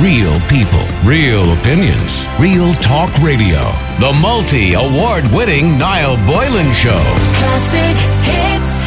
Real people, real opinions, real talk radio. The multi-award-winning Niall Boylan Show. Classic hits.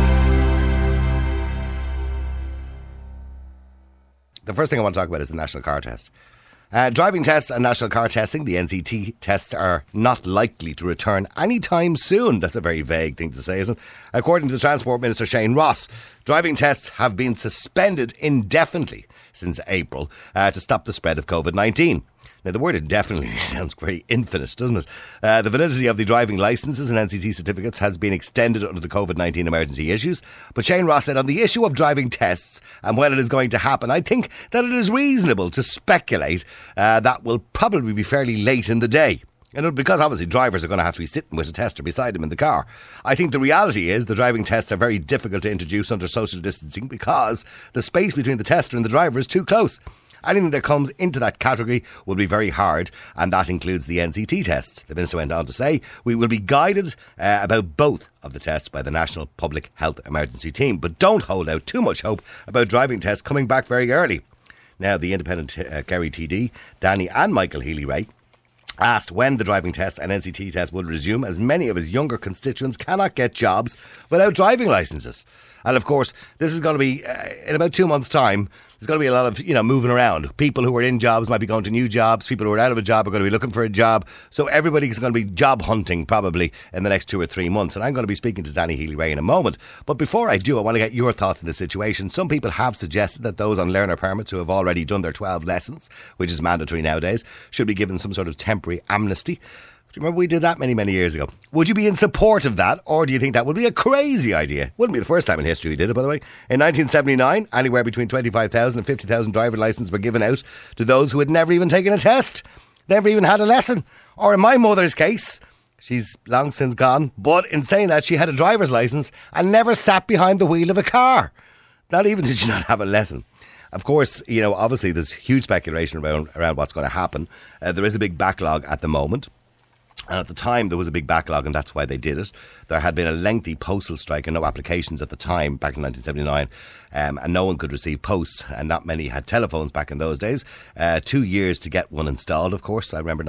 The first thing I want to talk about is the national car test. Driving tests and national car testing, the NCT tests, are not likely to return anytime soon. That's a very vague thing to say, isn't it? According to the Transport Minister Shane Ross, driving tests have been suspended indefinitely since April to stop the spread of COVID-19. Now, the word indefinitely sounds very infinite, doesn't it? The validity of the driving licences and NCT certificates has been extended under the COVID-19 emergency issues. But Shane Ross said on the issue of driving tests and when it is going to happen, I think that it is reasonable to speculate that will probably be fairly late in the day. Because obviously drivers are going to have to be sitting with a tester beside them in the car. I think the reality is the driving tests are very difficult to introduce under social distancing because the space between the tester and the driver is too close. Anything that comes into that category will be very hard, and that includes the NCT tests. The Minister went on to say, we will be guided about both of the tests by the National Public Health Emergency Team, but don't hold out too much hope about driving tests coming back very early. Now, the independent Kerry TD, Danny and Michael Healy-Rae, asked when the driving tests and NCT tests would resume, as many of his younger constituents cannot get jobs without driving licences. And of course, this is going to be, in about 2 months' time, there's going to be a lot of, moving around. People who are in jobs might be going to new jobs. People who are out of a job are going to be looking for a job. So everybody's going to be job hunting probably in the next 2 or 3 months. And I'm going to be speaking to Danny Healy-Rae in a moment. But before I do, I want to get your thoughts on the situation. Some people have suggested that those on learner permits who have already done their 12 lessons, which is mandatory nowadays, should be given some sort of temporary amnesty. Do you remember we did that many years ago? Would you be in support of that, or do you think that would be a crazy idea? Wouldn't be the first time in history we did it, by the way. In 1979, anywhere between 25,000 and 50,000 driver licences were given out to those who had never even taken a test, never even had a lesson. Or in my mother's case, she's long since gone, but in saying that, she had a driver's licence and never sat behind the wheel of a car. Not even did she not have a lesson. Of course, obviously there's huge speculation around what's going to happen. There is a big backlog at the moment. And at the time, there was a big backlog, and that's why they did it. There had been a lengthy postal strike and no applications at the time, back in 1979, and no one could receive posts, and not many had telephones back in those days. 2 years to get one installed, of course. I remember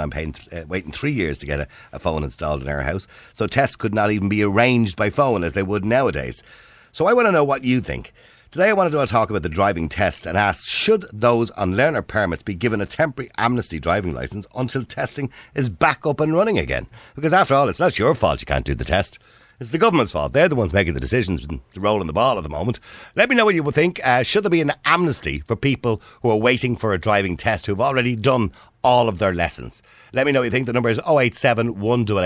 1979 waiting 3 years to get a phone installed in our house. So tests could not even be arranged by phone as they would nowadays. So I want to know what you think. Today I wanted to talk about the driving test and ask, should those on learner permits be given a temporary amnesty driving licence until testing is back up and running again? Because after all, it's not your fault you can't do the test. It's the government's fault. They're the ones making the decisions and rolling the ball at the moment. Let me know what you would think. Should there be an amnesty for people who are waiting for a driving test who've already done all of their lessons? Let me know what you think. The number is 087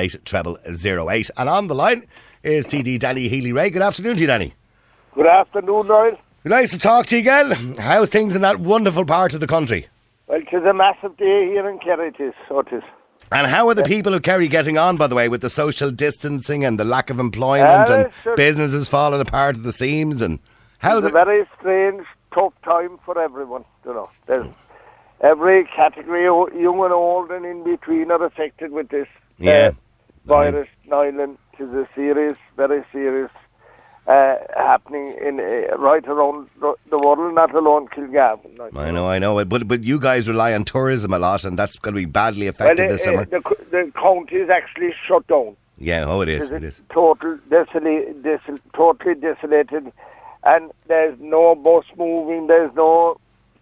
188 0008. And on the line is TD Danny Healy-Rae. Good afternoon to you, Danny. Good afternoon, Niall. Nice to talk to you again. How's things in that wonderful part of the country? Well, it is a massive day here in Kerry, so it is. And how are the people of Kerry getting on, by the way, with the social distancing and the lack of employment and businesses falling apart at the seams? And how's it? It's a very strange, tough time for everyone, There's every category, young and old and in between, are affected with this virus, Niall. It is a serious, very serious happening in right around the world, not alone Kilgarvan. I know. But you guys rely on tourism a lot, and that's going to be badly affected this summer. The county is actually shut down. Yeah, it is. Totally desolated, and there's no bus moving, there's no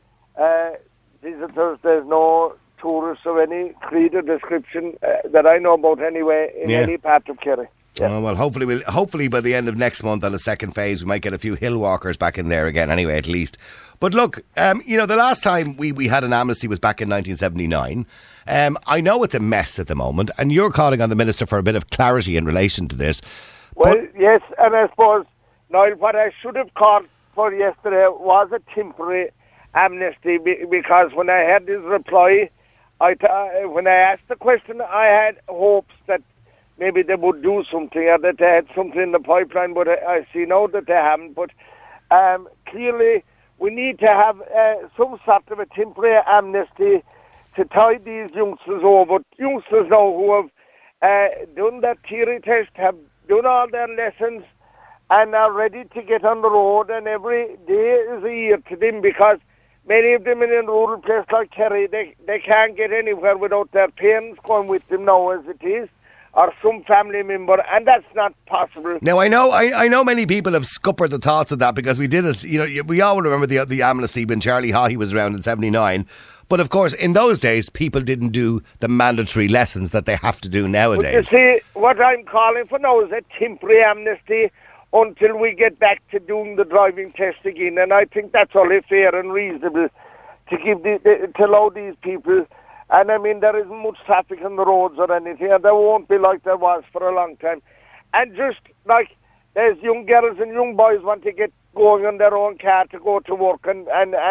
visitors, there's no tourists of any creed or description that I know about anyway in any part of Kerry. Yeah. Oh, well, hopefully by the end of next month on the second phase, we might get a few hill walkers back in there again anyway, at least. But look, the last time we had an amnesty was back in 1979. I know it's a mess at the moment, and you're calling on the Minister for a bit of clarity in relation to this. Well, yes, and I suppose, Niall, what I should have called for yesterday was a temporary amnesty, because when I had this reply, when I asked the question, I had hopes that maybe they would do something, or that they had something in the pipeline, but I see now that they haven't. But clearly, we need to have some sort of a temporary amnesty to tide these youngsters over. Youngsters now who have done that theory test, have done all their lessons, and are ready to get on the road, and every day is a year to them, because many of them in a rural place like Kerry, they can't get anywhere without their parents going with them now as it is, or some family member, and that's not possible. Now, I know many people have scuppered the thoughts of that because we did it, we all remember the amnesty when Charlie Haughey was around in 79. But of course, in those days, people didn't do the mandatory lessons that they have to do nowadays. But you see, what I'm calling for now is a temporary amnesty until we get back to doing the driving test again. And I think that's only fair and reasonable to give to allow these people. And I mean, there isn't much traffic on the roads or anything, and there won't be like there was for a long time. And just like there's young girls and young boys want to get going on their own car to go to work, and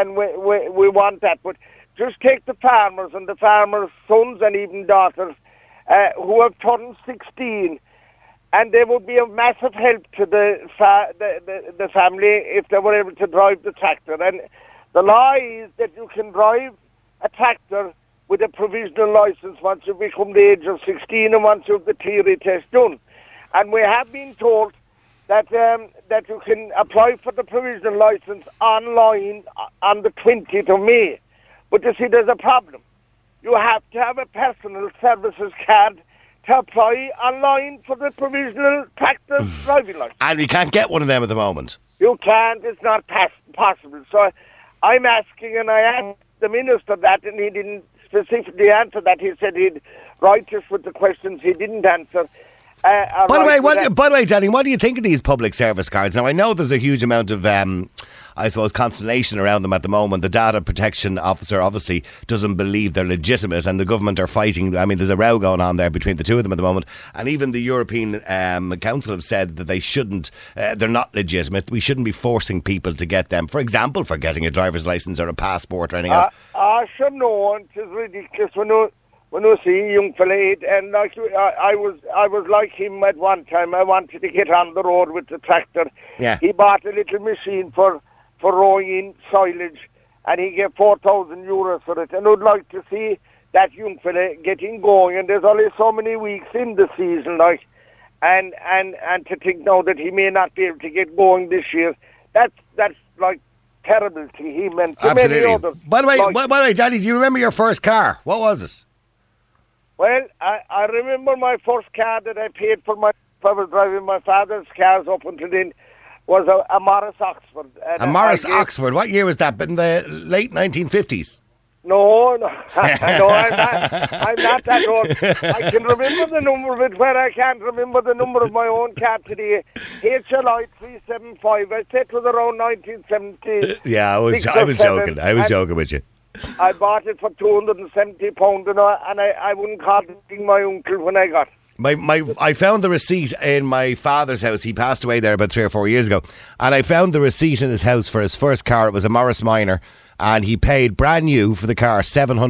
we want that. But just take the farmers and the farmers' sons and even daughters who have turned 16, and they would be of massive help to the family if they were able to drive the tractor. And the law is that you can drive a tractor with a provisional license once you become the age of 16 and once you have the theory test done. And we have been told that you can apply for the provisional license online on the 20th of May. But you see, there's a problem. You have to have a personal services card to apply online for the provisional tractor driving license. And you can't get one of them at the moment. You can't. It's not possible. So I'm asking, and I asked the minister that, and he didn't specifically answer that. He said he'd write us with the questions he didn't answer. By the way, Danny, what do you think of these public service cards? Now, I know there's a huge amount of, I suppose, consternation around them at the moment. The data protection officer obviously doesn't believe they're legitimate, and the government are fighting. I mean, there's a row going on there between the two of them at the moment. And even the European Council have said that they shouldn't, they're not legitimate. We shouldn't be forcing people to get them, for example, for getting a driver's licence or a passport or anything else. I should know, it is ridiculous when you see a young fella, and like I was like him at one time. I wanted to get on the road with the tractor. Yeah. He bought a little machine for rowing in silage, and he gave €4,000 for it. And I'd like to see that young fella getting going. And there's only so many weeks in the season, like, and to think now that he may not be able to get going this year. That's like terrible to him and to many others. By the way, Johnny, do you remember your first car? What was it? Well, I remember my first car that I paid for. I was driving my father's cars up until then, was a Morris Oxford. A Morris Oxford? What year was that? But in the late 1950s? No, no, I'm not that old. I can remember the number of it, where I can't remember the number of my own car today. HLI 375. I said it was around 1970. Yeah, I was joking. I was joking with you. I bought it for £270, and I wouldn't call it my uncle when I got it. I found the receipt in my father's house. He passed away there about 3 or 4 years ago, and I found the receipt in his house for his first car. It was a Morris Minor, and he paid brand new for the car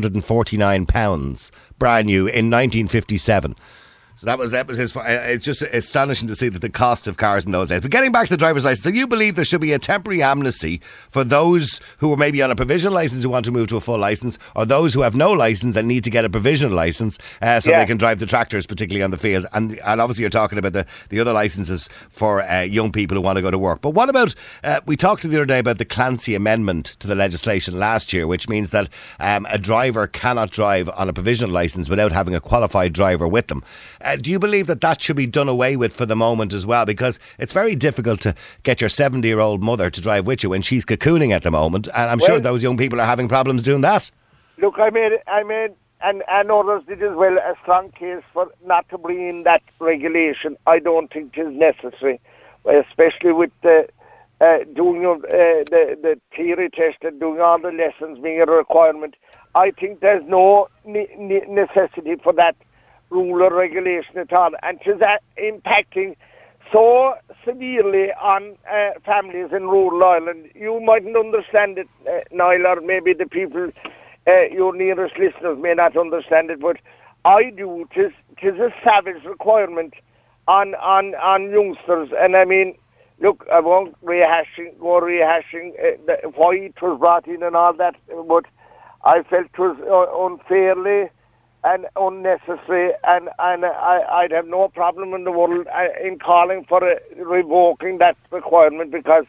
£749, brand new in 1957. So that was his. It's just astonishing to see that the cost of cars in those days. But getting back to the driver's license, so you believe there should be a temporary amnesty for those who are maybe on a provisional license who want to move to a full license, or those who have no license and need to get a provisional license so they can drive the tractors, particularly on the fields. And obviously you're talking about the other licenses for young people who want to go to work. But what about, we talked the other day about the Clancy Amendment to the legislation last year, which means that a driver cannot drive on a provisional license without having a qualified driver with them. Do you believe that should be done away with for the moment as well? Because it's very difficult to get your 70-year-old mother to drive with you when she's cocooning at the moment, and I'm sure those young people are having problems doing that. Look, I made, and others did as well, a strong case for not to bring in that regulation. I don't think it is necessary, especially with doing the theory test and doing all the lessons being a requirement. I think there's no necessity for that rule or regulation at all, and it is impacting so severely on families in rural Ireland. You mightn't understand it, Niall, or maybe the people, your nearest listeners may not understand it, but I do. It is a savage requirement on youngsters, and I mean, look, I won't go rehashing why it was brought in and all that, but I felt it was unfairly and unnecessary, and I'd have no problem in the world in calling for revoking that requirement, because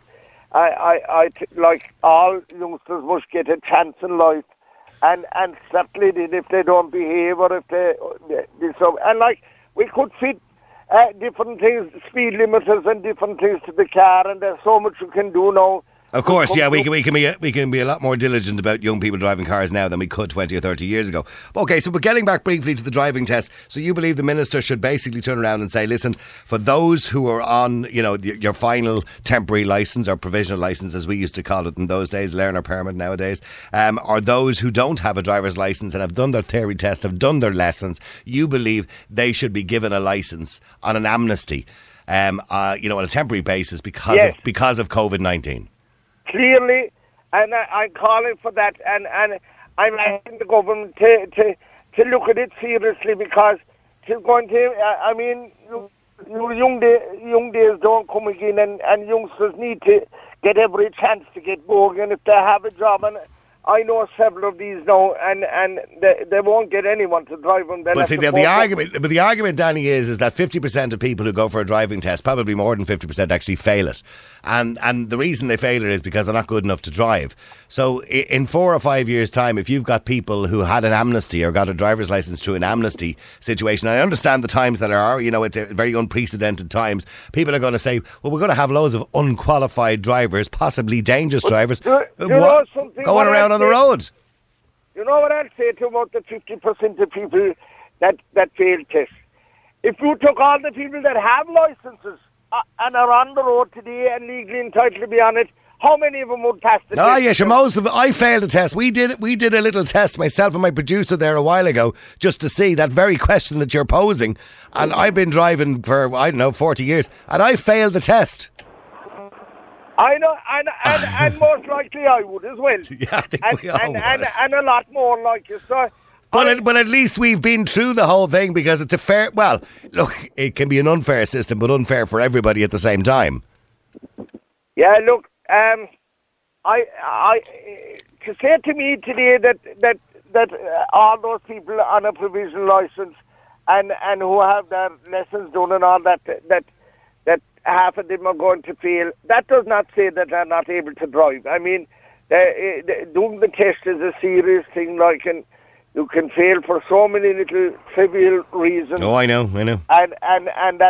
like all youngsters must get a chance in life, and certainly if they don't behave or if they so, and like we could fit different things, speed limiters and different things to the car, and there's so much you can do now. Of course, yeah, we can be a lot more diligent about young people driving cars now than we could 20 or 30 years ago. Okay, so we're getting back briefly to the driving test. So you believe the minister should basically turn around and say, listen, for those who are on, your final temporary licence or provisional licence, as we used to call it in those days, learner permit nowadays, or those who don't have a driver's licence and have done their theory test, have done their lessons, you believe they should be given a licence on an amnesty, on a temporary basis because of COVID-19. Clearly, and I'm calling for that, and I'm asking the government to look at it seriously, because it's going to, young days don't come again, and youngsters need to get every chance to get going, and if they have a job, and I know several of these now, and they won't get anyone to drive them. But see, the argument, Danny, is that 50% of people who go for a driving test, probably more than 50%, actually fail it. And the reason they fail it is because they're not good enough to drive. So in 4 or 5 years' time, if you've got people who had an amnesty or got a driver's licence through an amnesty situation, I understand the times that are, it's a very unprecedented times, people are going to say, well, we're going to have loads of unqualified drivers, possibly dangerous drivers, going around on the road. You know what I'll say to about the 50% of people that fail tests? If you took all the people that have licences and are on the road today and legally entitled to be on it, how many of them would pass the test? Yes, most of them. I failed a test. We did a little test, myself and my producer there a while ago, just to see that very question that you're posing. And I've been driving for, 40 years, and I failed the test. I know, and most likely I would as well. Yeah, I think we all would. And a lot more like you. So, but at least we've been through the whole thing, because it's a fair... Well, look, it can be an unfair system, but unfair for everybody at the same time. Yeah, look, I to say to me today that all those people on a provisional licence and who have their lessons done and all that half of them are going to fail, that does not say that they're not able to drive. I mean, doing the test is a serious thing, and you can fail for so many little trivial reasons. Oh, I know. And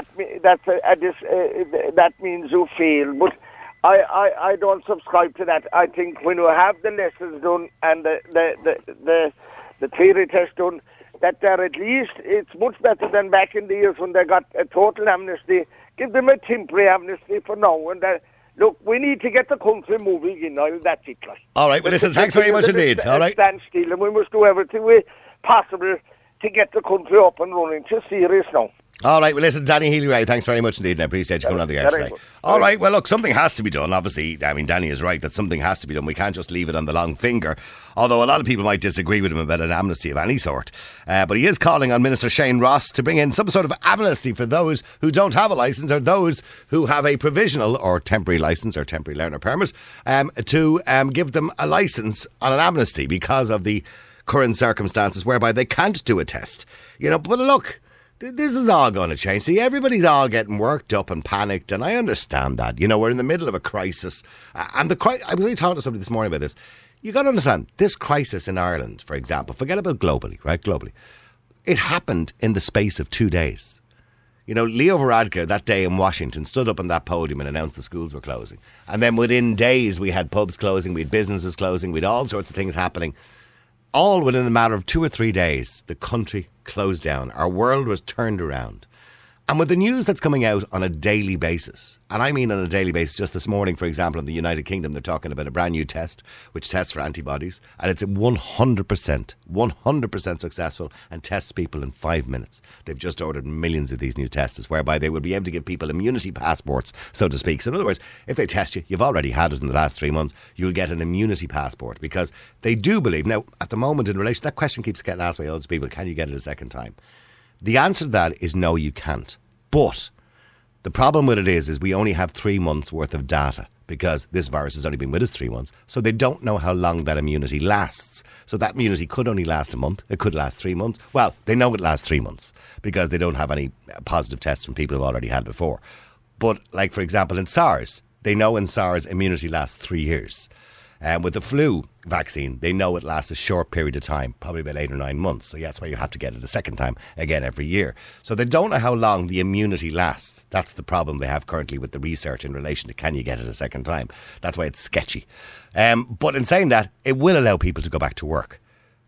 that means you fail. But I don't subscribe to that. I think when you have the lessons done and the theory test done, that they're at least, it's much better than back in the years when they got a total amnesty. Give them a temporary amnesty for now. And look, we need to get the country moving in. That's it. All right, well, listen, thanks very much indeed. All right. Stand still, and we must do everything possible to get the country up and running. It's serious now. All right, well, listen, Danny Healy-Rae, thanks very much indeed, and I appreciate you coming on the air today. All right, well, look, something has to be done, obviously. I mean, Danny is right that something has to be done. We can't just leave it on the long finger, although a lot of people might disagree with him about an amnesty of any sort. But he is calling on Minister Shane Ross to bring in some sort of amnesty for those who don't have a licence, or those who have a provisional or temporary licence or temporary learner permit, to give them a licence on an amnesty because of the current circumstances whereby they can't do a test. But look, this is all going to change. See, everybody's all getting worked up and panicked, and I understand that. We're in the middle of a crisis. And I was really talking to somebody this morning about this. You got to understand, this crisis in Ireland, for example, forget about globally, right? Globally. It happened in the space of 2 days. Leo Varadkar, that day in Washington, stood up on that podium and announced the schools were closing. And then within days, we had pubs closing, we had businesses closing, we had all sorts of things happening. All within a matter of 2 or 3 days, the country closed down. Our world was turned around. And with the news that's coming out on a daily basis, and I mean on a daily basis, just this morning, for example, in the United Kingdom, they're talking about a brand new test, which tests for antibodies, and it's 100% successful and tests people in 5 minutes. They've just ordered millions of these new tests, whereby they will be able to give people immunity passports, so to speak. So in other words, if they test you, you've already had it in the last 3 months, you'll get an immunity passport, because they do believe, now, at the moment in relation, that question keeps getting asked by loads of people, can you get it a second time? The answer to that is no, you can't. But the problem with it is we only have 3 months worth of data, because this virus has only been with us 3 months. So they don't know how long that immunity lasts. So that immunity could only last a month. It could last 3 months. Well, they know it lasts 3 months because they don't have any positive tests from people who've already had it before. But like, for example, in SARS, they know in SARS immunity lasts 3 years. With the flu vaccine, they know it lasts a short period of time, probably about 8 or 9 months. So that's why you have to get it a second time, again, every year. So they don't know how long the immunity lasts. That's the problem they have currently with the research in relation to can you get it a second time. That's why it's sketchy. But in saying that, it will allow people to go back to work.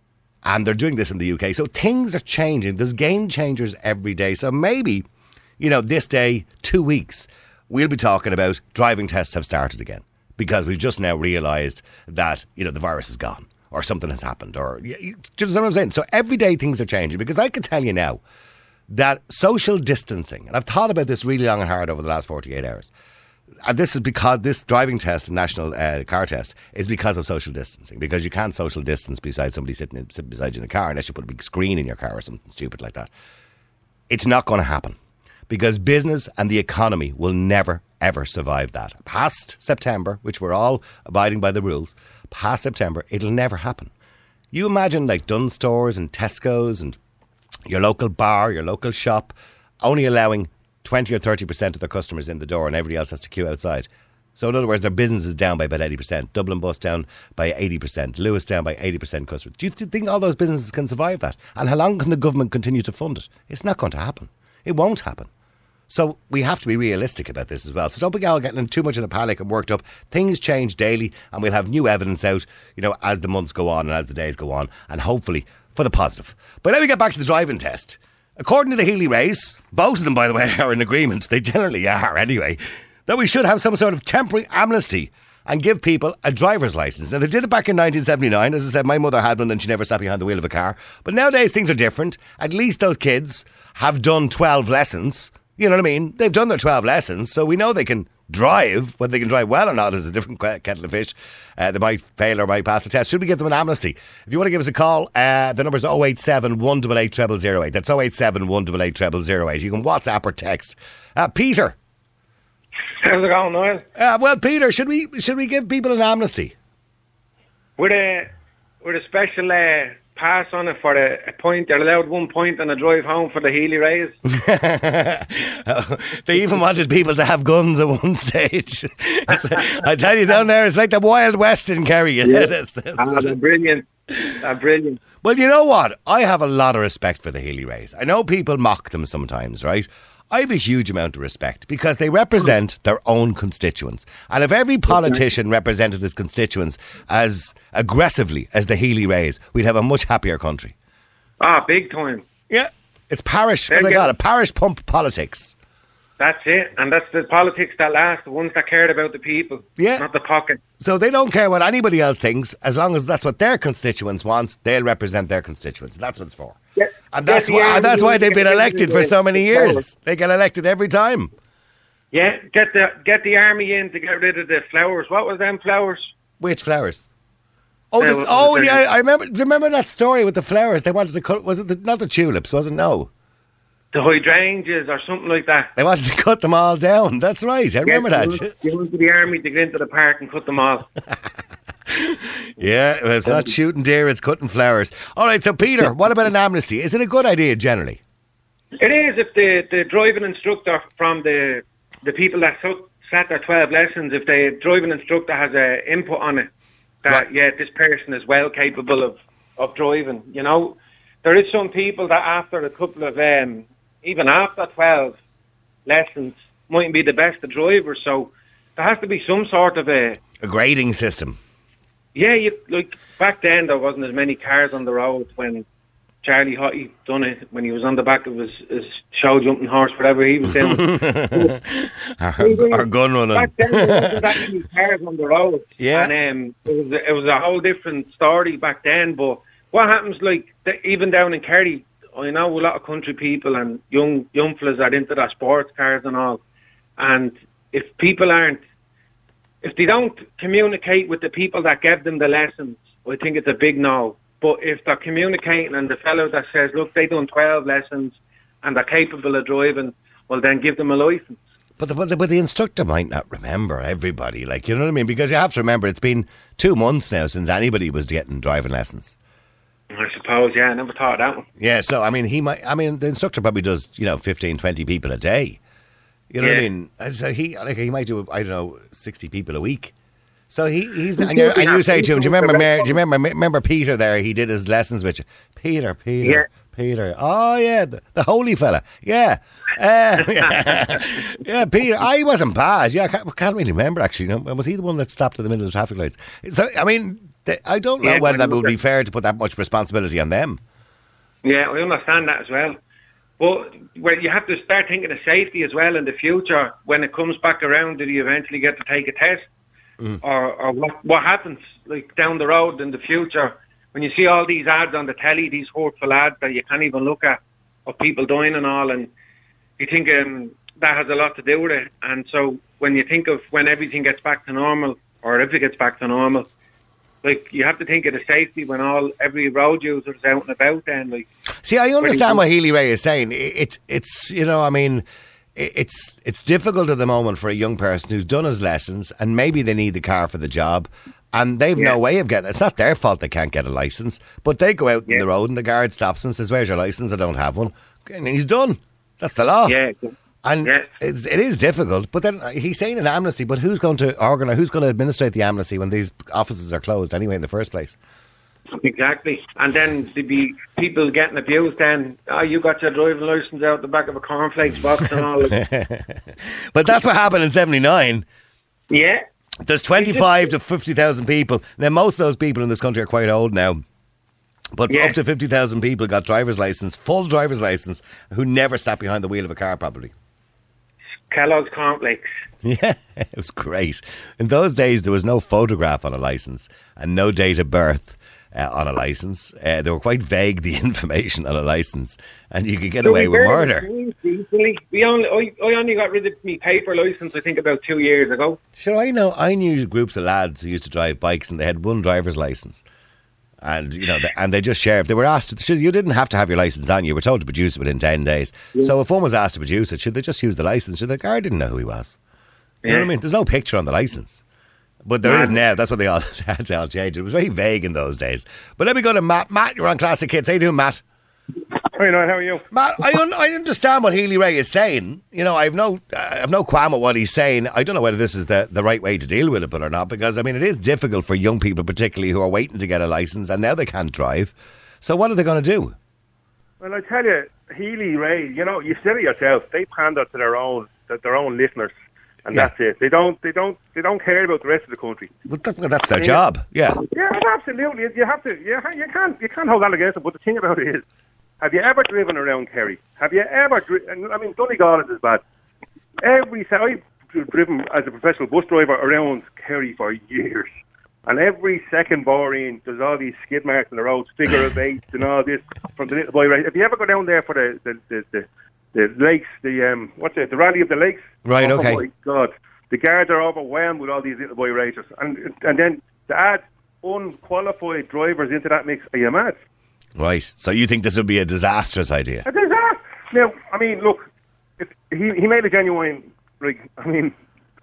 And they're doing this in the UK. So things are changing. There's game changers every day. So maybe, this day, 2 weeks, we'll be talking about driving tests have started again. Because we've just now realised that, the virus is gone or something has happened. Or, do you know what I'm saying? So every day things are changing. Because I can tell you now that social distancing, and I've thought about this really long and hard over the last 48 hours. And this is because this driving test, national car test, is because of social distancing. Because you can't social distance beside somebody sitting beside you in the car unless you put a big screen in your car or something stupid like that. It's not going to happen. Because business and the economy will never, ever survive that. Past September, which we're all abiding by the rules, past September, it'll never happen. You imagine like Dunnes Stores and Tesco's and your local bar, your local shop, only allowing 20 or 30% of their customers in the door and everybody else has to queue outside. So in other words, their business is down by about 80%. Dublin Bus down by 80%. Lewis down by 80% customers. Do you think all those businesses can survive that? And how long can the government continue to fund it? It's not going to happen. It won't happen. So we have to be realistic about this as well. So don't be all getting too much in a panic and worked up. Things change daily and we'll have new evidence out, as the months go on and as the days go on, and hopefully for the positive. But let me get back to the driving test. According to the Healy-Raes, both of them, by the way, are in agreement, they generally are anyway, that we should have some sort of temporary amnesty and give people a driver's licence. Now, they did it back in 1979. As I said, my mother had one and she never sat behind the wheel of a car. But nowadays things are different. At least those kids have done 12 lessons. You know what I mean? They've done their 12 lessons, so we know they can drive. Whether they can drive well or not is a different kettle of fish. They might fail or might pass the test. Should we give them an amnesty? If you want to give us a call, the number's 087 188 0008. That's 087 188 0008. You can WhatsApp or text. Peter. How's it going, Noel? Well, Peter, should we give people an amnesty? With a special pass on it for a point. They're allowed 1 point on a drive home for the Healy-Raes. They even wanted people to have guns at one stage. I tell you, down there, it's like the Wild West in Kerry. Yeah. They're brilliant. They're brilliant. Well, you know what? I have a lot of respect for the Healy-Raes. I know people mock them sometimes, right? I have a huge amount of respect because they represent their own constituents. And if every politician represented his constituents as aggressively as the Healy-Raes, we'd have a much happier country. Big time. Yeah. It's parish, what they call it, parish pump politics. That's it. And that's the politics that last, the ones that cared about the people, not the pocket. So they don't care what anybody else thinks. As long as that's what their constituents want, they'll represent their constituents. That's what it's for. Yeah. And that's why they've been elected for so many years. They get elected every time. Yeah, get the army in to get rid of the flowers. What was them flowers? Which flowers? I remember that story with the flowers. They wanted to cut. Was it not the tulips? Was it? No. The hydrangeas or something like that. They wanted to cut them all down. That's right. I remember that. You went to the army to get into the park and cut them all. Yeah, well, it's not shooting deer, it's cutting flowers. All right, so Peter, what about an amnesty? Is it a good idea generally? It is if the driving instructor from the people that sat their 12 lessons, if the driving instructor has an input on it, that, this person is well capable of driving. There is some people that after a couple of, even after 12 lessons, mightn't be the best of drivers, so there has to be some sort of a grading system. Yeah, like back then there wasn't as many cars on the road when Charlie Hottie done it, when he was on the back of his show jumping horse, whatever he was doing. Or gun running. Back then there wasn't that many cars on the road. Yeah. And it was a whole different story back then, but what happens, even down in Kerry, I know a lot of country people and young fellas are into their sports cars and all, and if they don't communicate with the people that gave them the lessons, I think it's a big no. But if they're communicating and the fellow that says, look, they done 12 lessons and they're capable of driving, well, then give them a licence. But the instructor might not remember everybody, you know what I mean? Because you have to remember, it's been 2 months now since anybody was getting driving lessons. I suppose, yeah, I never thought of that one. Yeah, so, the instructor probably does, 15, 20 people a day. You know what I mean? And so he might do, I don't know, 60 people a week. So he's and you say to him, do you remember Peter there? He did his lessons with you. Peter. Peter. Oh yeah, the holy fella. Yeah. Yeah, Peter. He wasn't bad. Yeah, I can't really remember actually. No, was he the one that stopped in the middle of the traffic lights? So I mean, I don't know whether that would be fair to put that much responsibility on them. Yeah, I understand that as well. But you have to start thinking of safety as well in the future. When it comes back around, do you eventually get to take a test? Or what happens like down the road in the future when you see all these ads on the telly, these hurtful ads that you can't even look at, of people dying and all, and you think that has a lot to do with it. And so when you think of when everything gets back to normal, or if it gets back to normal, like you have to think of the safety when every road user is out and about. Then, like, see, I understand what Healy-Rae is saying. It's you know, I mean, it's difficult at the moment for a young person who's done his lessons and maybe they need the car for the job, and they've no way of getting it. It's not their fault they can't get a licence, but they go out in the road and the guard stops them and says, "Where's your licence? I don't have one." And he's done. That's the law. Yeah. And it is difficult, but then he's saying an amnesty, but who's going to administrate the amnesty when these offices are closed anyway in the first place? Exactly. And then there'd be people getting abused then. You got your driving licence out the back of a cornflakes box and all. But that's what happened in 79. Yeah. There's 25 to 50,000 people. Now, most of those people in this country are quite old now. But up to 50,000 people got driver's licence, full driver's licence, who never sat behind the wheel of a car probably. Kellogg's cornflakes. Yeah, it was great. In those days, there was no photograph on a licence and no date of birth on a licence. They were quite vague, the information on a licence, and you could get away with murder. I only got rid of my paper licence, I think, about 2 years ago. Sure, I knew groups of lads who used to drive bikes and they had one driver's licence. And, you know, and they just share. If they were asked, you didn't have to have your licence on. You were told to produce it within 10 days. Yeah. So if one was asked to produce it, should they just use the licence? The guard didn't know who he was. You know what I mean? There's no picture on the licence. But there is now. That's what they all had to all change. It was very vague in those days. But let me go to Matt. Matt, you're on Classic Hits. How you doing, Matt? How are you? Matt, I understand what Healy-Rae is saying. You know, I've no qualm with what he's saying. I don't know whether this is the right way to deal with it, but or not, because I mean it is difficult for young people, particularly who are waiting to get a licence and now they can't drive. So what are they going to do? Well, I tell you, Healy-Rae, you know, you said it yourself. They pander to their own listeners, and that's it. They don't care about the rest of the country. Well, that's their job. Yeah. Yeah, absolutely. You have to. You can't hold that against them. But the thing about it is, have you ever driven around Kerry? Have you ever I mean, Donegal is bad. I've driven as a professional bus driver around Kerry for years. And every second bar in, there's all these skid marks on the roads, figure of eight and all this from the little boy race. If you ever go down there for the lakes, the Rally of the Lakes. Right, okay. Oh my God. The guards are overwhelmed with all these little boy racers. And then to add unqualified drivers into that mix, are you mad? Right. So you think this would be a disastrous idea? A disaster. Now, I mean, look, he made a genuine, like, I mean...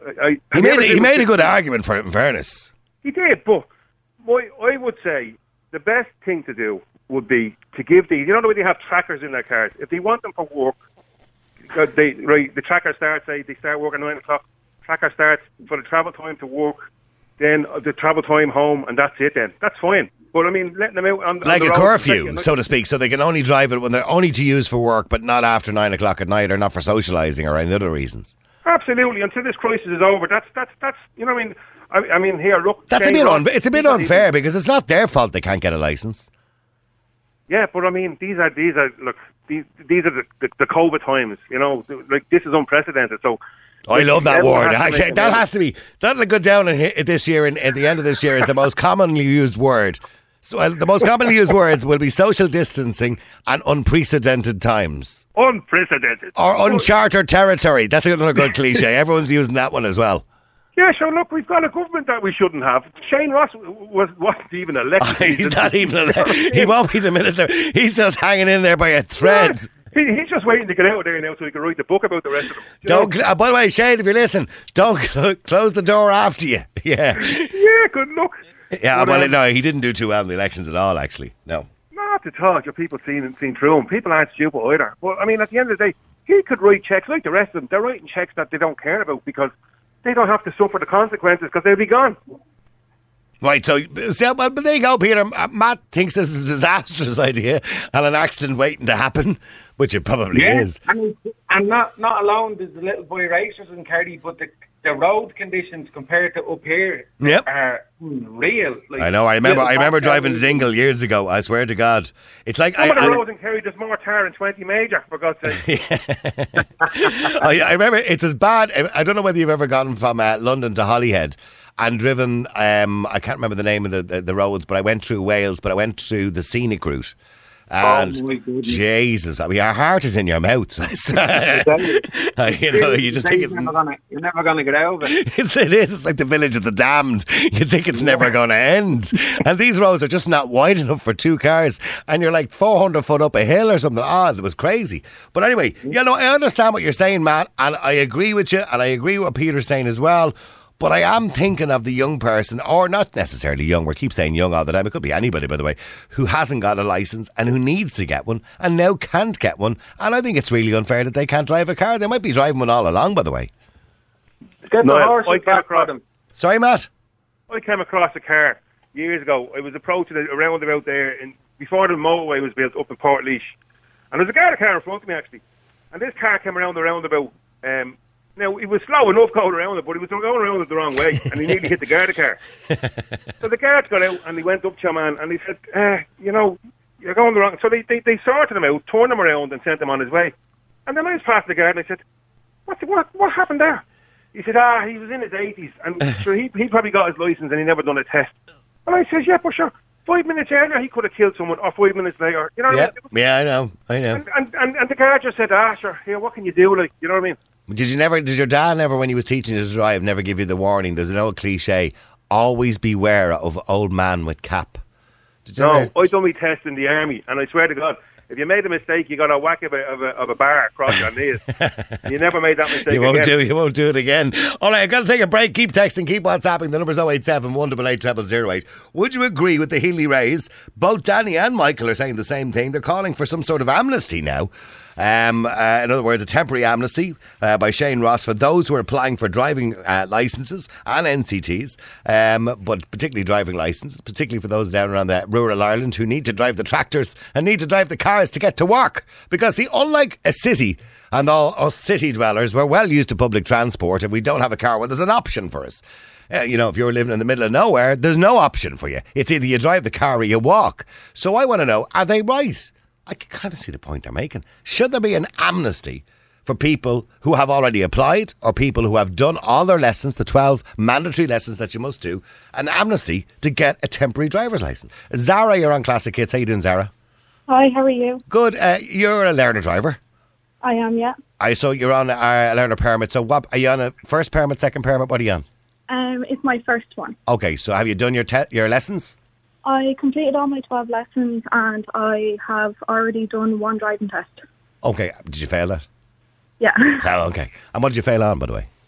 He made a good argument for it, in fairness. He did, but I would say the best thing to do would be to give these... You know the way they have trackers in their cars? If they want them for work, the tracker starts, say, they start work at 9 o'clock, tracker starts for the travel time to work, then the travel time home, and that's it then. That's fine. But I mean, letting them out on like on the a road, curfew, so to speak, so they can only drive it when they're only to use for work, but not after 9 o'clock at night, or not for socialising or any other reasons. Absolutely, until this crisis is over. That's you know what I mean. I mean, here, look. That's it's a bit unfair because it's not their fault they can't get a licence. Yeah, but I mean, these are the COVID times. You know, like this is unprecedented. So. I love that word. Actually, that'll go down in this year, and at the end of this year, is the most commonly used word. So the most commonly used words will be social distancing and unprecedented times. Unprecedented. Or uncharted territory. That's another good cliche. Everyone's using that one as well. Yeah, so look, we've got a government that we shouldn't have. Shane Ross wasn't even elected. He's not even elected. He won't be the minister. He's just hanging in there by a thread. Yeah. He's just waiting to get out of there now so he can write the book about the rest of them. By the way, Shane, if you're listening, don't close the door after you. Yeah. Yeah, good luck. Yeah, but no, he didn't do too well in the elections at all, actually. No. Not at all. Your people seen through him. People aren't stupid either. But, I mean, at the end of the day, he could write checks like the rest of them. They're writing checks that they don't care about because they don't have to suffer the consequences because they'll be gone. Right, so but there you go, Peter. Matt thinks this is a disastrous idea and an accident waiting to happen, which it probably is. And not alone there's the little boy racers in Kerry, but the road conditions compared to up here are unreal. Like, I know. I remember driving to Dingle years ago. I swear to God, it's like some of the roads in Kerry. There's more tar in 20 major, for God's sake. I remember it's as bad. I don't know whether you've ever gone from London to Holyhead and driven. I can't remember the name of the roads, but I went through Wales. But I went through the scenic route. And Jesus, I mean, your heart is in your mouth. You just think you're never gonna get out of it. It is. It's like the Village of the Damned. You think it's never going to end, and these roads are just not wide enough for two cars. And you're like 400 foot up a hill or something. It was crazy. But anyway, I understand what you're saying, Matt, and I agree with you, and I agree with what Peter's saying as well. But I am thinking of the young person, or not necessarily young, we keep saying young all the time, it could be anybody, by the way, who hasn't got a licence and who needs to get one and now can't get one. And I think it's really unfair that they can't drive a car. They might be driving one all along, by the way. Get the horses back from them. Sorry, Matt? I came across a car years ago. I was approaching a roundabout there before the motorway was built up in Portlaoise. And there was a car in front of me, actually. And this car came around the roundabout. Now, he was slow enough going around it, but he was going around it the wrong way, and he nearly hit the Garda car. So the guard got out, and he went up to a man, and he said, you're going the wrong... So they sorted him out, turned him around, and sent him on his way. And then I was past the guard, and I said, what happened there? He said, he was in his 80s, and sure, he probably got his licence, and he never done a test. And I said, yeah, but sure, 5 minutes earlier, he could have killed someone, or 5 minutes later. You know what I mean? Yeah, I know. And the guard just said, sure, here, what can you do, like, you know what I mean? Did your dad never, when he was teaching you to drive, never give you the warning? There's an old cliche, always beware of old man with cap. No, I done my test in the army, and I swear to God, if you made a mistake, you got a whack of a bar across your knees. You never made that mistake again. You won't do it again. All right, I've got to take a break. Keep texting, keep WhatsApping. The number's 087 188 0008. Would you agree with the Healy Rays? Both Danny and Michael are saying the same thing. They're calling for some sort of amnesty now. In other words, a temporary amnesty by Shane Ross for those who are applying for driving licences and NCTs, but particularly driving licences, particularly for those down around the rural Ireland who need to drive the tractors and need to drive the cars to get to work. Because, see, unlike a city, and all us city dwellers, we're well used to public transport and we don't have a car, well, there's an option for us. If you're living in the middle of nowhere, there's no option for you. It's either you drive the car or you walk. So I want to know, are they right? I can kind of see the point they're making. Should there be an amnesty for people who have already applied or people who have done all their lessons, the 12 mandatory lessons that you must do, an amnesty to get a temporary driver's licence? Zara, you're on Classic Hits. How you doing, Zara? Hi, how are you? Good. You're a learner driver. I am, yeah. So you're on a learner permit. So what, are you on a first permit, second permit? What are you on? It's my first one. Okay, so have you done your lessons? I completed all my 12 lessons and I have already done one driving test. Okay, did you fail that? Yeah. Oh, okay. And what did you fail on, by the way?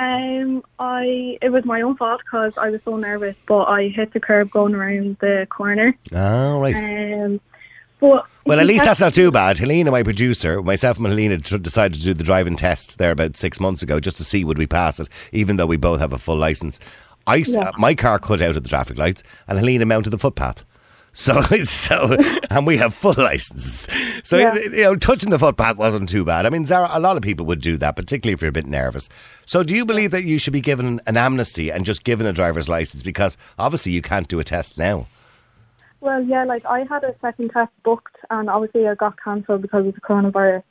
It was my own fault because I was so nervous, but I hit the curb going around the corner. Oh, right. But well, at least that's not too bad. Helena, my producer, myself and Helena decided to do the driving test there about 6 months ago just to see would we pass it, even though we both have a full licence. My car cut out of the traffic lights and Helena mounted the footpath. So and we have full licenses. So, touching the footpath wasn't too bad. I mean, Zara, a lot of people would do that, particularly if you're a bit nervous. So do you believe that you should be given an amnesty and just given a driver's licence? Because obviously you can't do a test now. Well, yeah, like I had a second test booked and obviously I got cancelled because of the coronavirus.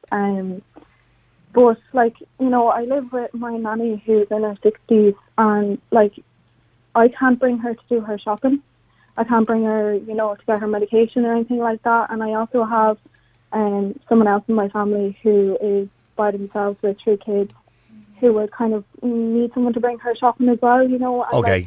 But, I live with my nanny who's in her 60s and, I can't bring her to do her shopping. I can't bring her, to get her medication or anything like that. And I also have someone else in my family who is by themselves with 3 kids who would kind of need someone to bring her shopping as well, And okay.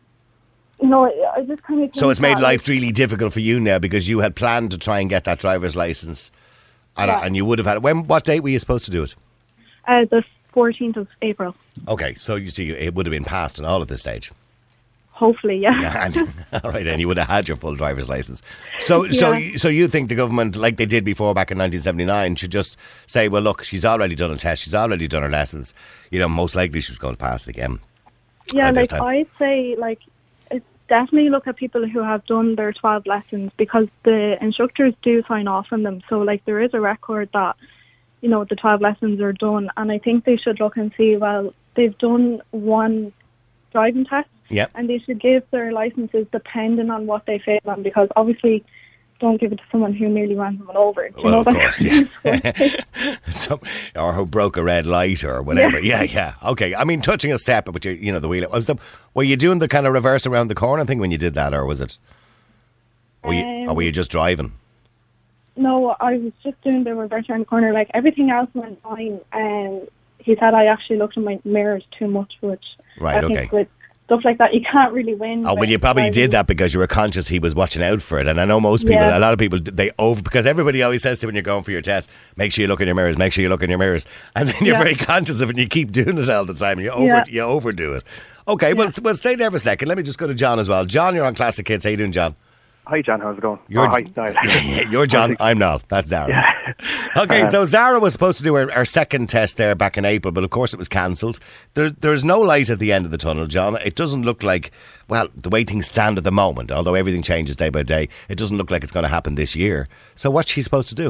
I just kind of... So it's made life really difficult for you now because you had planned to try and get that driver's licence and you would have had it. What date were you supposed to do it? The 14th of April. Okay, so you see, it would have been passed and all at this stage. hopefully, yeah. Yeah, and, all right, and you would have had your full driver's license. So you think the government, like they did before back in 1979, should just say, well, look, she's already done a test, she's already done her lessons. You know, most likely she was going to pass it again. Yeah, like I'd say, like, it's definitely look at people who have done their 12 lessons, because the instructors do sign off on them. So, like, there is a record that, you know, the 12 lessons are done, and I think they should look and see, well, they've done one driving test, yep, and they should give their licenses depending on what they fail on, because obviously don't give it to someone who nearly ran someone over. Well, of course, yeah. Or who broke a red light or whatever. Yeah. Okay, I mean, touching a step with your, the wheel. Were you doing the kind of reverse around the corner thing when you did that, or was it? Or were you just driving? No, I was just doing the reverse around the corner. Like, everything else went fine. He said I actually looked in my mirrors too much, which I think with stuff like that, you can't really win. Oh, well, you probably did that because you were conscious he was watching out for it. And I know most people, a lot of people, because everybody always says to when you're going for your test, make sure you look in your mirrors, make sure you look in your mirrors. And then you're very conscious of it and you keep doing it all the time and you overdo it. Okay, well, stay there for a second. Let me just go to John as well. John, you're on Classic Hits. How you doing, John? Hi, John. How's it going? Hi, Niall. You're John. I'm Niall. That's Zara. Yeah. Okay, so Zara was supposed to do her second test there back in April, but of course it was cancelled. There's no light at the end of the tunnel, John. It doesn't look like, well, the way things stand at the moment, although everything changes day by day, it doesn't look like it's going to happen this year. So what's she supposed to do?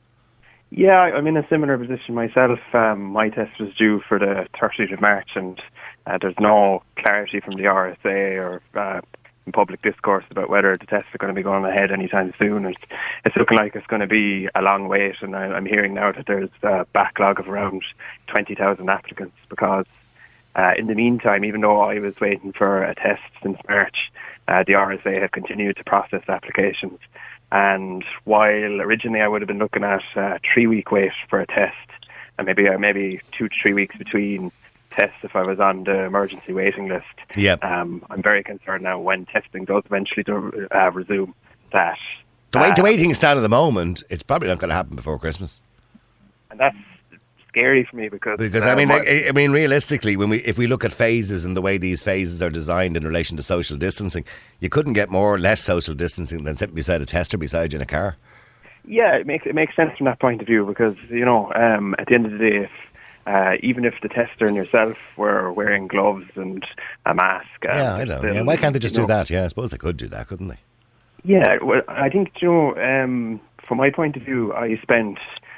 Yeah, I'm in a similar position myself. My test was due for the 30th of March, and there's no clarity from the RSA or in public discourse about whether the tests are going to be going ahead anytime soon. It's looking like it's going to be a long wait, and I'm hearing now that there's a backlog of around 20,000 applicants because in the meantime, even though I was waiting for a test since March, the RSA have continued to process applications. And while originally I would have been looking at a 3-week wait for a test, and maybe 2 to 3 weeks between tests if I was on the emergency waiting list. Yep. I'm very concerned now when testing does eventually resume that... The way things stand at the moment, it's probably not going to happen before Christmas. And that's scary for me because I mean realistically, if we look at phases and the way these phases are designed in relation to social distancing, you couldn't get more or less social distancing than sitting beside a tester beside you in a car. Yeah, it makes sense from that point of view because, at the end of the day, even if the tester and yourself were wearing gloves and a mask... I know. Yeah, why can't they just do that? Yeah, I suppose they could do that, couldn't they? Yeah, well, I think, from my point of view, I spent...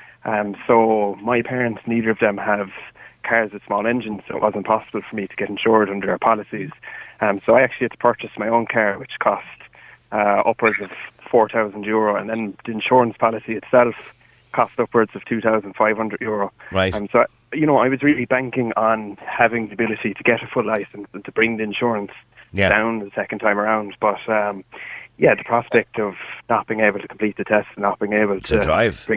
so my parents, neither of them have cars with small engines, so it wasn't possible for me to get insured under their policies. So I actually had to purchase my own car, which cost upwards of €4,000, and then the insurance policy itself cost upwards of €2,500. Right. So, I was really banking on having the ability to get a full license and to bring the insurance down the second time around. But, the prospect of not being able to complete the test and not being able to drive.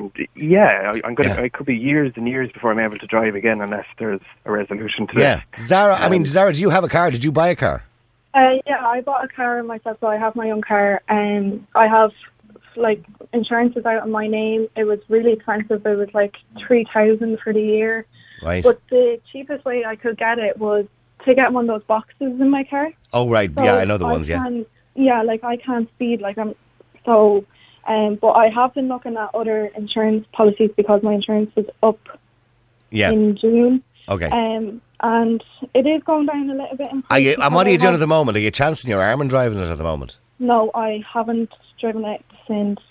It could be years and years before I'm able to drive again unless there's a resolution to it. Zara, Zara, do you have a car? Did you buy a car? I bought a car myself, so I have my own car. I have insurance is out on my name. It was really expensive. It was $3,000 for the year. Right. But the cheapest way I could get it was to get one of those boxes in my car. Oh right, so I know the ones. I can't speed but I have been looking at other insurance policies because my insurance is up in June. Okay. And it is going down a little bit in price. And what are you doing at the moment? Are you chancing your arm and driving it at the moment? No, I haven't driven it since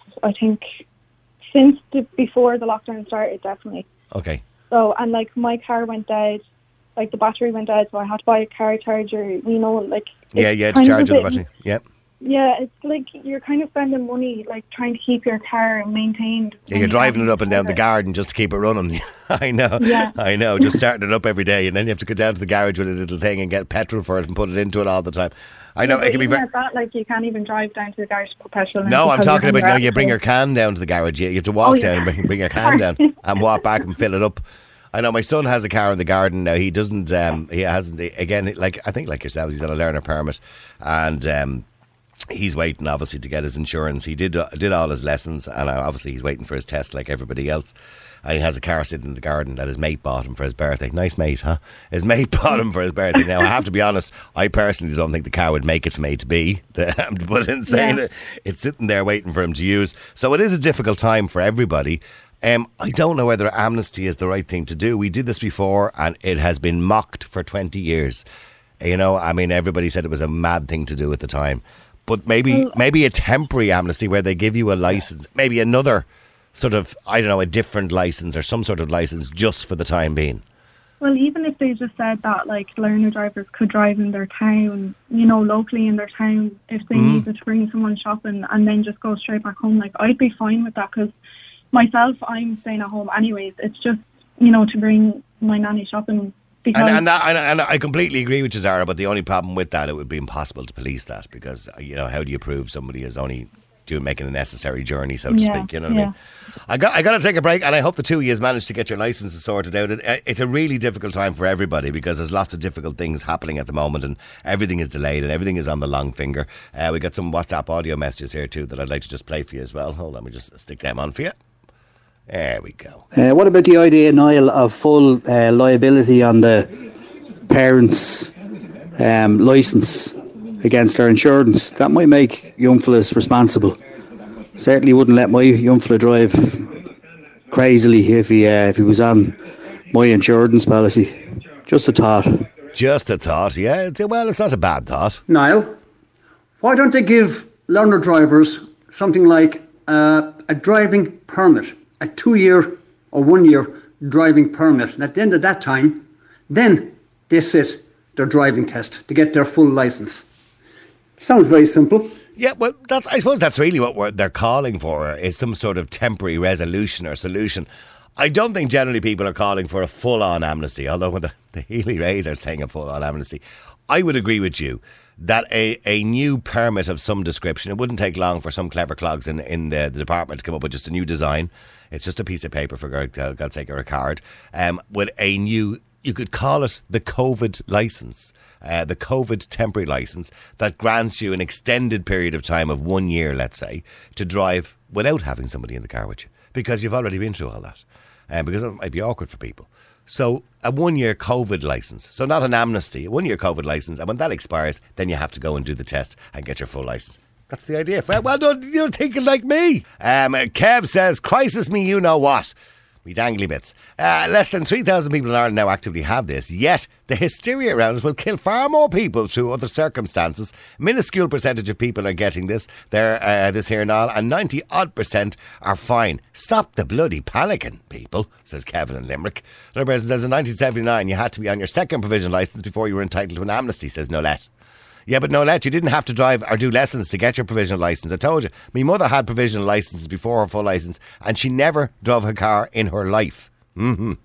before the lockdown started, definitely. Okay. So, and my car went dead, the battery went dead, so I had to buy a car charger, to charge the battery, yeah. Yeah, it's you're kind of spending money, trying to keep your car maintained. Yeah, you're driving it up and down the garden just to keep it running. I know. Yeah. I know, just starting it up every day and then you have to go down to the garage with a little thing and get petrol for it and put it into it all the time. I know, it can be very... you can't even drive down to the garage to put petrol in. No, I'm talking about, you bring your can down to the garage. You have to walk down and bring your can down and walk back and fill it up. I know my son has a car in the garden now. He doesn't, he hasn't, again, I think like yourselves, he's on a learner permit and He's waiting, obviously, to get his insurance. He did all his lessons, and obviously he's waiting for his test like everybody else. And he has a car sitting in the garden that his mate bought him for his birthday. Nice mate, huh? His mate bought him for his birthday. Now, I have to be honest, I personally don't think the car would make it from A to B. But in saying it, it's sitting there waiting for him to use. So it is a difficult time for everybody. I don't know whether amnesty is the right thing to do. We did this before, and it has been mocked for 20 years. You know, I mean, everybody said it was a mad thing to do at the time. But maybe a temporary amnesty where they give you a license, maybe another sort of, I don't know, a different license or some sort of license just for the time being. Well, even if they just said that, like, learner drivers could drive in their town, you know, locally in their town, if they needed to bring someone shopping and then just go straight back home, like, I'd be fine with that, because myself, I'm staying at home anyways. It's just, you know, to bring my nanny shopping. And I completely agree with you, Zara, but the only problem with that, it would be impossible to police that, because, you know, how do you prove somebody is only making a necessary journey, so to speak, you know what I mean? I got to take a break, and I hope the two of you has managed to get your licenses sorted out. It's a really difficult time for everybody, because there's lots of difficult things happening at the moment, and everything is delayed and everything is on the long finger. We got some WhatsApp audio messages here too that I'd like to just play for you as well. Hold on, let me just stick them on for you. There we go. What about the idea, Niall, of full liability on the parents' licence against their insurance? That might make young fellas responsible. Certainly wouldn't let my young fella drive crazily if he was on my insurance policy. Just a thought. Just a thought, yeah. Well, it's not a bad thought. Niall, why don't they give learner drivers something like a driving permit, a 2-year or 1-year driving permit, and at the end of that time, then they sit their driving test to get their full licence. Sounds very simple. Yeah, well, I suppose that's really what they're calling for, is some sort of temporary resolution or solution. I don't think generally people are calling for a full-on amnesty, although when the Healy Rays are saying a full-on amnesty. I would agree with you that a new permit of some description, it wouldn't take long for some clever clogs in the department to come up with just a new design. It's just a piece of paper, for God's sake, or a card. With a new, you could call it the COVID licence. The COVID temporary licence that grants you an extended period of time of 1 year, let's say, to drive without having somebody in the car with you, because you've already been through all that, because it might be awkward for people. So a 1 year COVID licence, so not an amnesty, a 1 year COVID licence, and when that expires, then you have to go and do the test and get your full licence. That's the idea. Well done, you're thinking like me. Kev says, crisis me you know what. Me dangly bits. Less than 3,000 people in Ireland now actively have this, yet the hysteria around it will kill far more people through other circumstances. Minuscule percentage of people are getting this here and all, and 90% are fine. Stop the bloody panicking, people, says Kevin in Limerick. Another person says, in 1979 you had to be on your second provisional licence before you were entitled to an amnesty, says Nolette. Yeah, but Nolette, you didn't have to drive or do lessons to get your provisional licence. I told you, my mother had provisional licences before her full licence, and she never drove a car in her life. And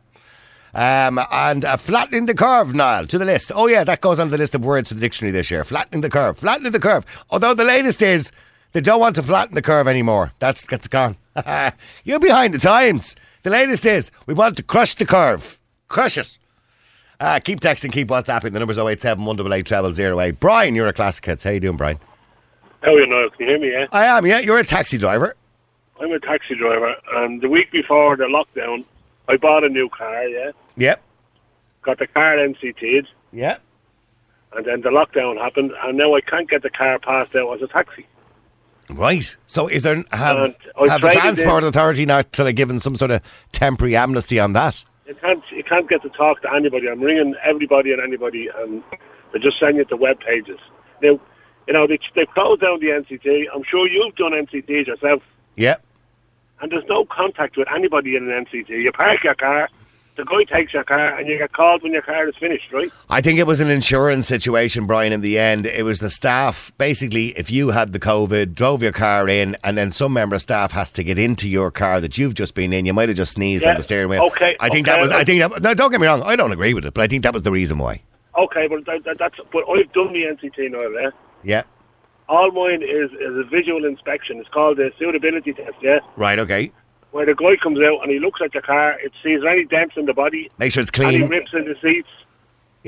flattening the curve, Niall, to the list. Oh yeah, that goes on the list of words for the dictionary this year. Flattening the curve. Flattening the curve. Although the latest is they don't want to flatten the curve anymore. That's gone. You're behind the times. The latest is we want to crush the curve. Crush it. Keep texting, keep WhatsApping. The number's 087 188 0008. Brian, you're a classic hits. How you doing, Brian? How are you now? Can you hear me, yeah? I am, yeah. You're a taxi driver. I'm a taxi driver, and the week before the lockdown, I bought a new car, yeah? Yep. Got the car NCT'd. Yep. And then the lockdown happened, and now I can't get the car passed out as a taxi. Right. So is there have the Transport Authority now given some sort of temporary amnesty on that? You can't get to talk to anybody. I'm ringing everybody and anybody, and they just send you to web pages. Now, you know, they've closed down the NCT. I'm sure you've done NCT yourself. Yeah. And there's no contact with anybody in an NCT. You park your car, the guy takes your car, and you get called when your car is finished, right? I think it was an insurance situation, Brian, in the end. It was the staff. Basically, if you had the COVID, drove your car in, and then some member of staff has to get into your car that you've just been in, you might have just sneezed on the steering wheel. Okay. I think that was, no, don't get me wrong, I don't agree with it, but I think that was the reason why. Okay, but but I've done the NCT now, yeah? Yeah. All mine is a visual inspection. It's called a suitability test, yeah? Right, okay. Where the guy comes out and he looks at the car, it sees any dents in the body. Make sure it's clean. Any rips in the seats. Yeah.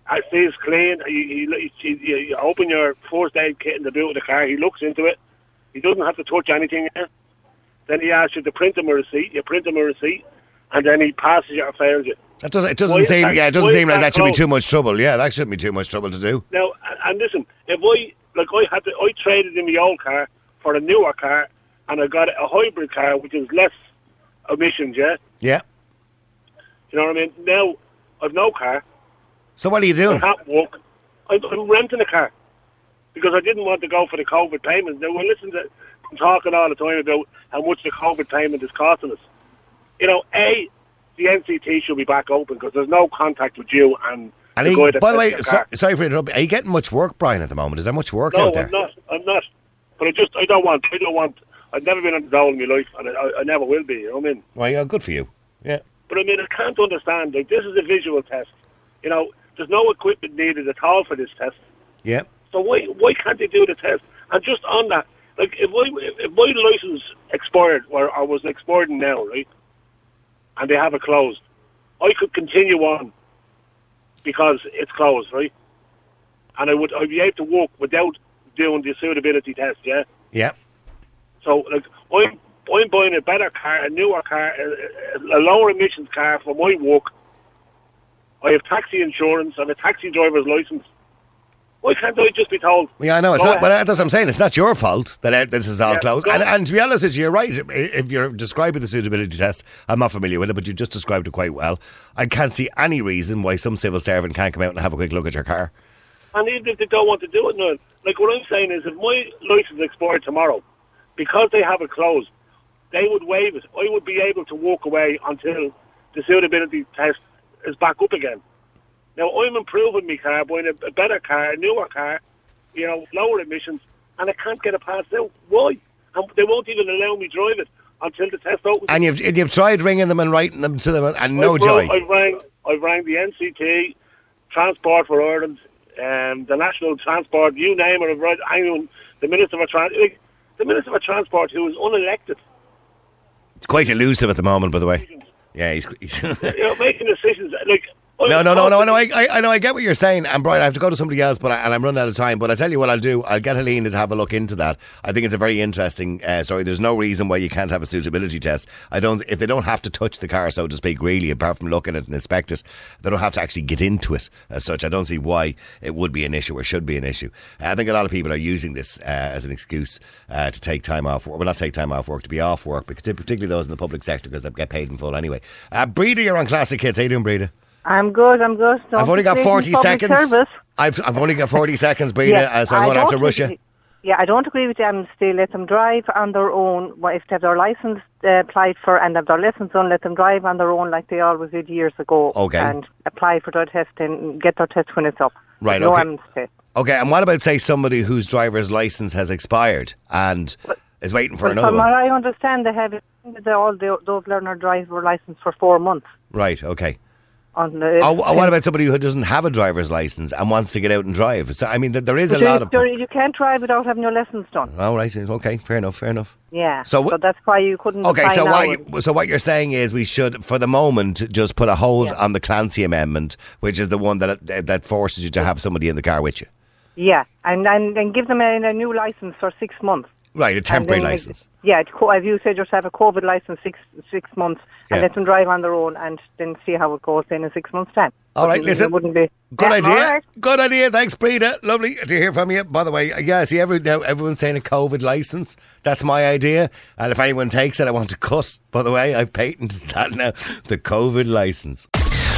It stays clean. You open your first aid kit in the boot of the car. He looks into it. He doesn't have to touch anything. Then he asks you to print him a receipt. You print him a receipt, and then he passes you or fails you. It doesn't seem like that should be too much trouble. Yeah, that shouldn't be too much trouble to do. Now, and listen, if I traded in my old car for a newer car, and I got a hybrid car which is less emissions. Yeah. Yeah. You know what I mean? Now I've no car. So what are you doing? I can't walk. I'm renting a car because I didn't want to go for the COVID payments. Now we're listening to them talking all the time about how much the COVID payment is costing us. You know, the NCT should be back open because there's no contact with you and the guy that by the way, sorry for interrupting. Are you getting much work, Brian, at the moment? Is there much work out there? No, I'm not. But I don't want. I've never been on the dole in my life, and I never will be. You know what I mean? Well, yeah, good for you. Yeah. But I mean, I can't understand. Like, this is a visual test. You know, there's no equipment needed at all for this test. Yeah. So why can't they do the test? And just on that, like, if my license expired or was expiring now, right, and they have it closed, I could continue on because it's closed, right? And I'd be able to walk without doing the suitability test, yeah? Yeah. So, like, I'm buying a better car, a newer car, a lower emissions car for my work. I have taxi insurance, I have a taxi driver's license. Why can't I just be told? Yeah, I know. It's not, but that's what I'm saying. It's not your fault that this is all closed. And to be honest with you, you're right. If you're describing the suitability test, I'm not familiar with it, but you just described it quite well. I can't see any reason why some civil servant can't come out and have a quick look at your car. And even if they don't want to do it, no. Like, what I'm saying is, if my license expired tomorrow, because they have it closed, they would waive it. I would be able to walk away until the suitability test is back up again. Now, I'm improving my car, buying a better car, a newer car, you know, lower emissions, and I can't get it passed out. Why? And they won't even allow me drive it until the test opens. And you've tried ringing them and writing them to them, and no joy. I've rang the NCT, Transport for Ireland, the National Transport, you name it. I've rang the Minister of Transport. The Minister of Transport, who is unelected. It's quite elusive at the moment, by the way. Yeah, he's you know, making decisions like. No. I know. I get what you're saying. And Brian, I have to go to somebody else, and I'm running out of time. But I tell you what I'll do. I'll get Helene to have a look into that. I think it's a very interesting story. There's no reason why you can't have a suitability test. If they don't have to touch the car, so to speak, really, apart from looking at it and inspect it, they don't have to actually get into it as such. I don't see why it would be an issue or should be an issue. I think a lot of people are using this as an excuse to take time off work. Well, not take time off work, to be off work, particularly those in the public sector because they get paid in full anyway. Breda, you're on Classic Hits. How you doing, Breda? I'm good. I've only got 40 seconds. I've only got 40 seconds, Breda, so I'm going to have to rush you. Yeah, I don't agree with them. Still, let them drive on their own. If they have their licence applied for and have their lessons done, let them drive on their own like they always did years ago. Okay. And apply for their test and get their test when it's up. Right, no okay. amnesty. Okay, and what about, say, somebody whose driver's licence has expired and is waiting for another one? From what I understand, they have those learner driver licence for 4 months. Right, okay. What about somebody who doesn't have a driver's licence and wants to get out and drive? So, I mean, there is a lot of... You can't drive without having your lessons done. Oh, right. Okay, fair enough. Yeah, so that's why you couldn't... Okay, so what you're saying is we should, for the moment, just put a hold on the Clancy Amendment, which is the one that forces you to have somebody in the car with you. Yeah, and give them a new licence for 6 months. Right, a temporary licence. Yeah, as you said yourself, a COVID licence, six months, and let them drive on their own, and then see how it goes in 6 months' time. All right, listen. Wouldn't be good idea. Right. Good idea. Thanks, Breda. Lovely to hear from you. By the way, see, everyone's saying a COVID licence. That's my idea, and if anyone takes it, I want to cut. By the way, I've patented that now. The COVID licence.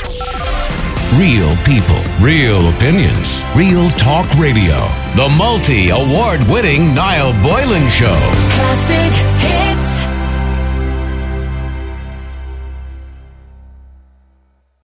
Real people, real opinions, real talk radio. The multi-award-winning Niall Boylan Show. Classic Hits.